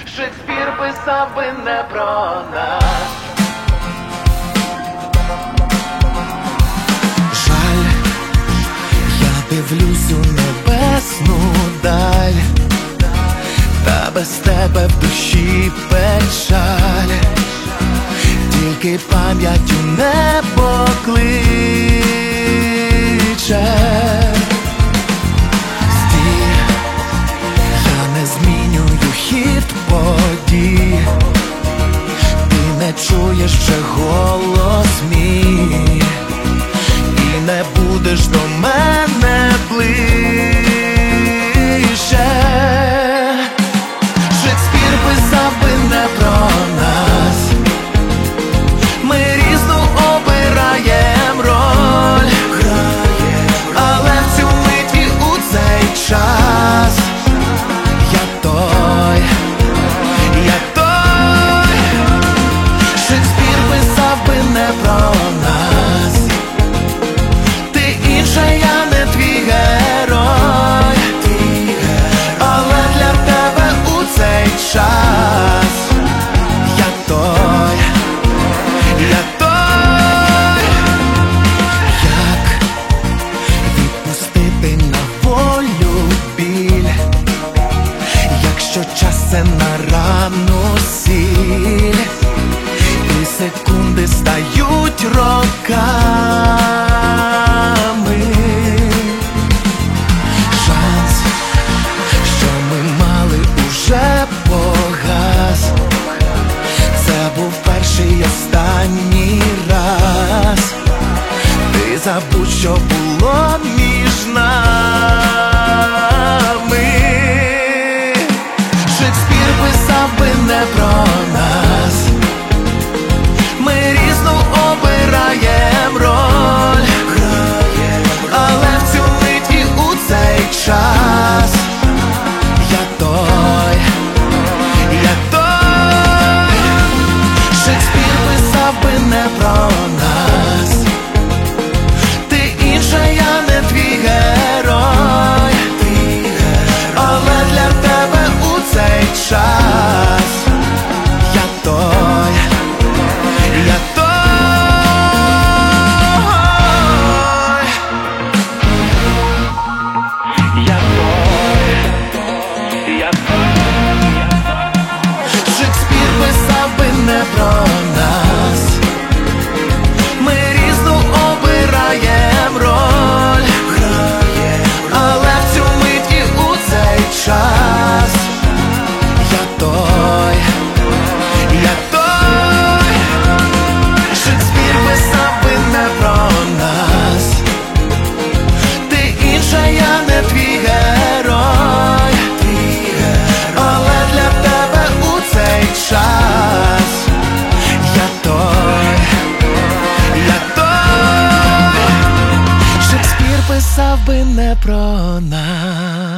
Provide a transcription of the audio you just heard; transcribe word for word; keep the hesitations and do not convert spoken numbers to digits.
Шекспір писав би не про нас. Жаль, я дивлюсь у небесну даль, та без тебе в душі печаль, тільки пам'ять у небо кличе. Стій, я не змінюю хід подій, ти не чуєш ще голос мій, і не будеш до мене ближче. Шекспір писав би не про нас, ми різну обираєм роль, але в цю миті у цей час я той, я той. Шекспір писав би не про нас, ти інша, я не твій герой, але для тебе у цей час я той, я той. Як відпустити на волю біль, якщо час це на рану сіль, і секунди стають роками. Шанс, що ми мали, уже погас. Це був перший і останній раз. Ти забудь, що було між нами. Шекспір писав би не про нас, ми різну обираєм роль, але в цю миті у цей час я той, я той. Шекспір писав би не про нас, ти інша, я не твій герой, але для тебе у цей час я той, я той. Я той, я той. Шекспір писав би не про нас, ми різну обираєм роль, але в цю миті у цей час я той, я той. Шекспір писав би не про нас, ти інша, я не твій герой, але для тебе у цей час я той, я той. Шекспір писав би не про нас.